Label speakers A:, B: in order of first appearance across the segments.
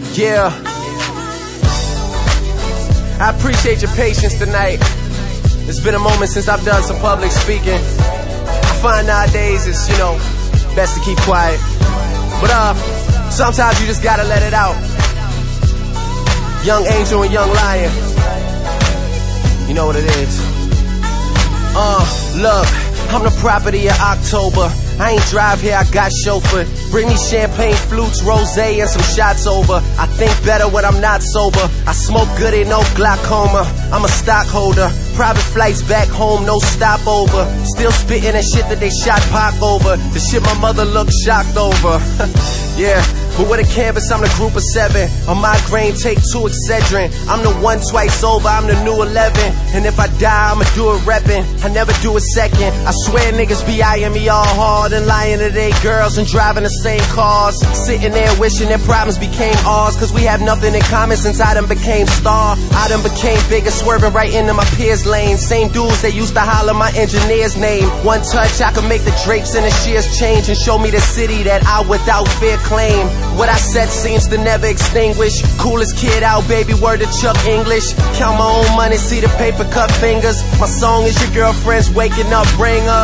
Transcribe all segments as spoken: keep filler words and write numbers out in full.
A: Yeah. I appreciate your patience tonight. It's been a moment since I've done some public speaking. I find nowadays it's, you know, best to keep quiet. But uh, sometimes you just gotta let it out. Young Angel and Young Lion. You know what it is. Uh, look, I'm the property of October. I ain't drive here, I got chauffeur. Bring me champagne, flutes, rosé, and some shots over. I think better when I'm not sober. I smoke good, ain't no glaucoma. I'm a stockholder. Private flights back home, no stopover. Still spitting that shit that they shot Pac over. The shit my mother looked shocked over. Yeah. But with a canvas, I'm the group of seven. On migraine, take two Excedrin. I'm the one twice over, I'm the new eleven. And if I die, I'ma do it reppin'. I never do a second. I swear niggas be eyeing me all hard and lying to they girls and driving the same cars. Sitting there wishing their problems became ours. Cause we have nothing in common since I done became star. I done became bigger, swerving right into my peers' lane. Same dudes that used to holler my engineer's name. One touch, I could make the drapes and the shears change and show me the city that I without fear claim. What I said seems to never extinguish. Coolest kid out, baby, word to Chuck English. Count my own money, see the paper cut fingers. My song is your girlfriend's waking up ringer.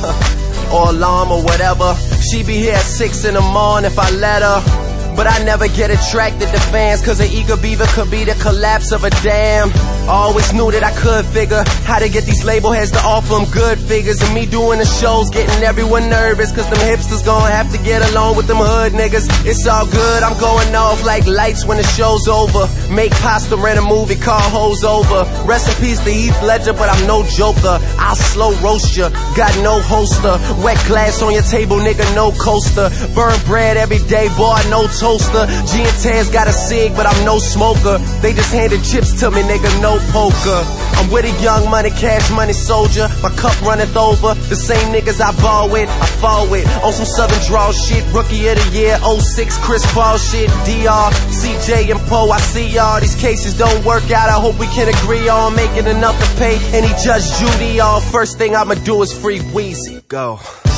A: Or alarm or whatever. She be here at six in the morning if I let her. But I never get attracted to fans, cause an eager beaver could be the collapse of a dam. I always knew that I could figure how to get these label heads to offer them good figures. And me doing the shows getting everyone nervous, cause them hipsters gonna have to get along with them hood niggas. It's all good, I'm going off like lights when the show's over. Make pasta, rent a movie, call hoes over. Rest in peace to Heath Ledger, but I'm no joker. I'll slow roast ya, got no holster. Wet glass on your table, nigga, no coaster. Burn bread every day, boy, no toaster. G and Taz got a cig, but I'm no smoker. They just handed chips to me, nigga, no poker. I'm with a young money, cash money soldier. My cup runneth over. The same niggas I ball with, I fall with. On some Southern draw shit, rookie of the year, oh six Chris Paul shit. D R, C J and Poe, I see y'all. These cases don't work out, I hope we can agree on making enough to pay any Judge Judy off. First thing I'ma do is free Weezy. Go.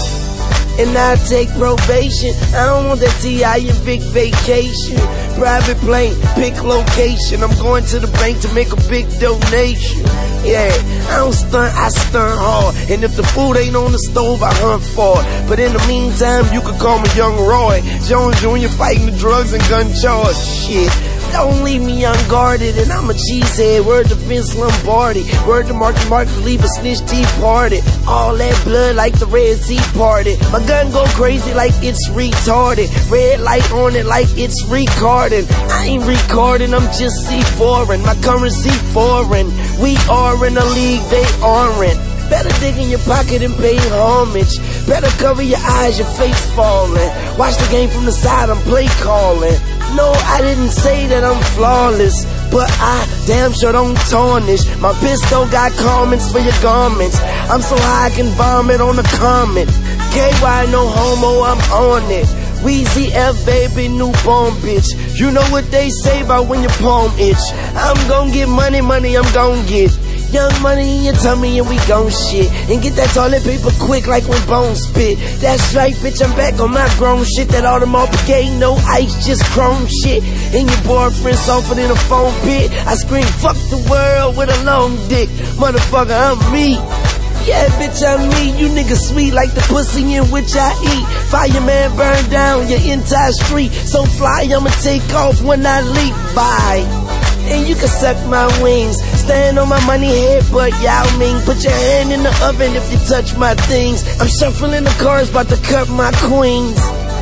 B: And I take probation. I don't want that T I and big vacation. Private plane, pick location. I'm going to the bank to make a big donation. Yeah, I don't stunt, I stunt hard. And if the food ain't on the stove, I hunt for it. But in the meantime, you can call me Young Roy Jones Junior fighting the drugs and gun charge. Shit. Don't leave me unguarded, and I'm a cheesehead. Word to Vince Lombardi. Word to Marky Mark to leave a snitch tea party. All that blood like the Red Sea party. My gun go crazy like it's retarded. Red light on it like it's recording. I ain't recording, I'm just C foreign. My currency foreign. We are in a league they aren't. Better dig in your pocket and pay homage. Better cover your eyes, your face falling. Watch the game from the side, I'm play calling. No, I didn't say that I'm flawless, but I damn sure don't tarnish. My pistol got comments for your garments. I'm so high I can vomit on a comment. K Y no homo, I'm on it. Weezy F baby, newborn bitch. You know what they say about when your palm itch. I'm gon' get money, money I'm gon' get. Young money in your tummy and we gon' shit. And get that toilet paper quick like when Bones spit. That's right, bitch, I'm back on my grown shit. That Audemars Piguet, no ice, just chrome shit. And your boyfriend softer than a foam pit. I scream, fuck the world with a long dick. Motherfucker, I'm me. Yeah, bitch, I'm me. You niggas sweet like the pussy in which I eat. Fireman burn down your entire street. So fly, I'ma take off when I leap. Bye. And you can suck my wings. Stand on my money head, but Yao Ming. Put your hand in the oven if you touch my things. I'm shuffling the cars, about to cut my queens.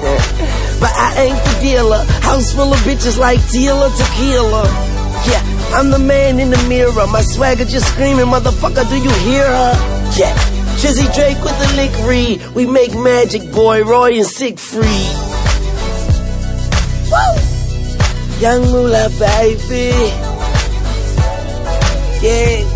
B: But I ain't the dealer. House full of bitches like Tila Tequila. Yeah, I'm the man in the mirror. My swagger just screaming, motherfucker, do you hear her? Yeah, Drizzy Drake with the lick read. We make magic, boy, Roy and Siegfried. Woo! Young Moolah, baby. Yeah.